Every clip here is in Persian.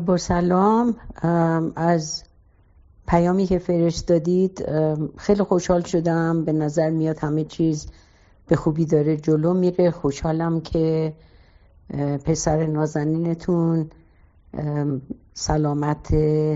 با سلام. از پیامی که فرستادید خیلی خوشحال شدم. به نظر میاد همه چیز به خوبی داره جلو میره. خوشحالم که پسر نازنینتون سلامت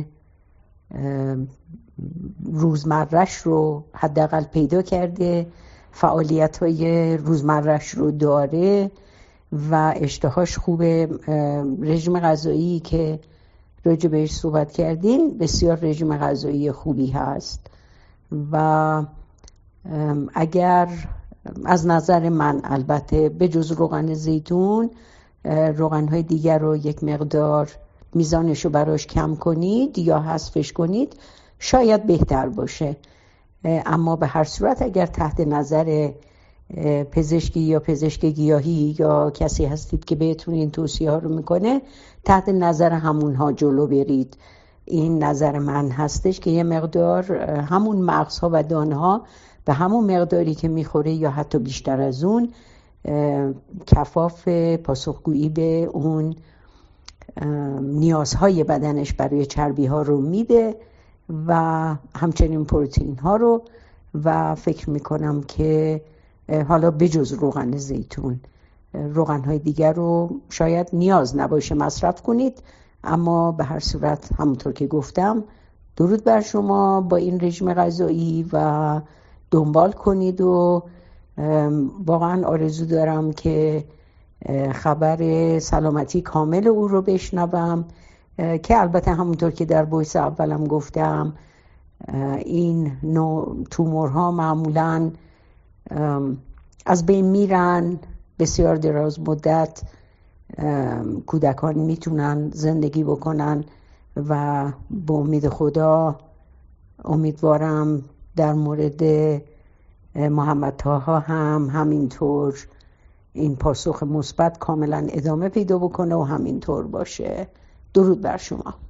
روزمرش رو حداقل پیدا کرده، فعالیت‌های روزمرش رو داره و اشتهاش خوبه. رژیم غذایی که راجع بهش صحبت کردین بسیار رژیم غذایی خوبی هست و اگر از نظر من البته به جز روغن زیتون روغن‌های دیگر رو یک مقدار میزانش رو براش کم کنید یا حذفش کنید شاید بهتر باشه. اما به هر صورت اگر تحت نظر پزشکی یا پزشک گیاهی یا کسی هستید که بهتون این توصیه ها رو میکنه، تحت نظر همونها جلو برید. این نظر من هستش که یه مقدار همون مغزها و دانها به همون مقداری که میخوره یا حتی بیشتر از اون کفاف پاسخگویی به اون نیازهای بدنش برای چربی ها رو میده و همچنین پروتئین ها رو. و فکر میکنم که حالا بجز روغن زیتون روغن های دیگر رو شاید نیاز نباشه مصرف کنید، اما به هر صورت همونطور که گفتم درود بر شما با این رژیم غذایی و دنبال کنید و واقعا آرزو دارم که خبر سلامتی کامل او رو بشنوم که البته همونطور که در بحث اولم گفتم این نوع تومورها معمولاً از بین میرن. بسیار دراز مدت کودکان میتونن زندگی بکنن و به امید خدا امیدوارم در مورد محمد طاها هم همینطور این پاسخ مثبت کاملا ادامه پیدا بکنه و همینطور باشه. درود بر شما.